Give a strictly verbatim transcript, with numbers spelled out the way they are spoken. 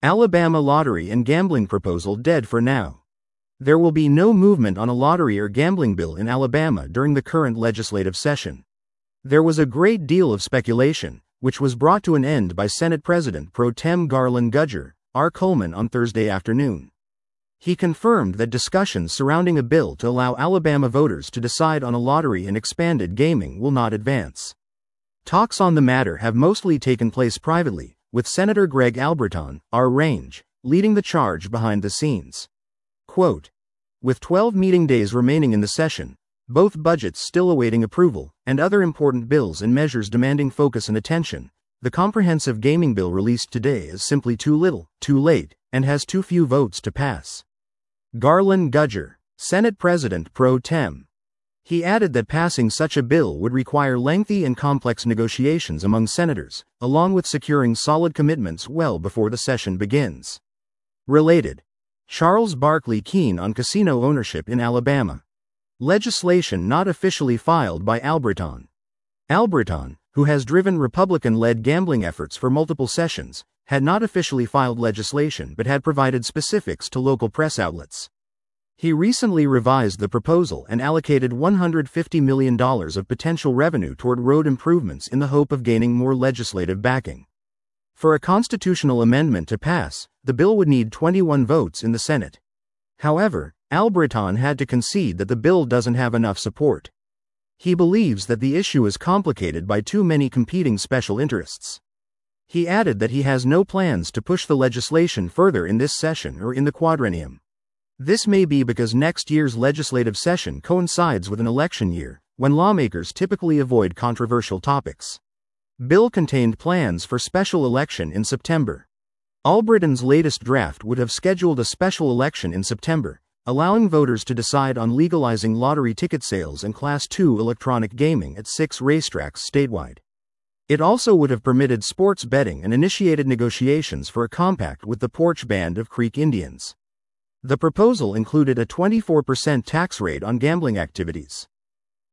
Alabama lottery and gambling proposal dead for now. There will be no movement on a lottery or gambling bill in Alabama during the current legislative session. There was a great deal of speculation, which was brought to an end by Senate President Pro Tem Garland Gudger, R. Coleman on Thursday afternoon. He confirmed that discussions surrounding a bill to allow Alabama voters to decide on a lottery and expanded gaming will not advance. Talks on the matter have mostly taken place privately, with Senator Greg Albritton, R. Range, leading the charge behind the scenes. Quote, with twelve meeting days remaining in the session, both budgets still awaiting approval, and other important bills and measures demanding focus and attention, the comprehensive gaming bill released today is simply too little, too late, and has too few votes to pass. Garland Gudger, Senate President Pro Tem. He added that passing such a bill would require lengthy and complex negotiations among senators, along with securing solid commitments well before the session begins. Related. Charles Barkley keen on casino ownership in Alabama. Legislation not officially filed by Albritton. Albritton, who has driven Republican-led gambling efforts for multiple sessions, had not officially filed legislation but had provided specifics to local press outlets. He recently revised the proposal and allocated one hundred fifty million dollars of potential revenue toward road improvements in the hope of gaining more legislative backing. For a constitutional amendment to pass, the bill would need twenty-one votes in the Senate. However, Albritton had to concede that the bill doesn't have enough support. He believes that the issue is complicated by too many competing special interests. He added that he has no plans to push the legislation further in this session or in the quadrennium. This may be because next year's legislative session coincides with an election year, when lawmakers typically avoid controversial topics. Bill contained plans for special election in September. Albritton's latest draft would have scheduled a special election in September, allowing voters to decide on legalizing lottery ticket sales and Class two electronic gaming at six racetracks statewide. It also would have permitted sports betting and initiated negotiations for a compact with the Porch Band of Creek Indians. The proposal included a twenty-four percent tax rate on gambling activities.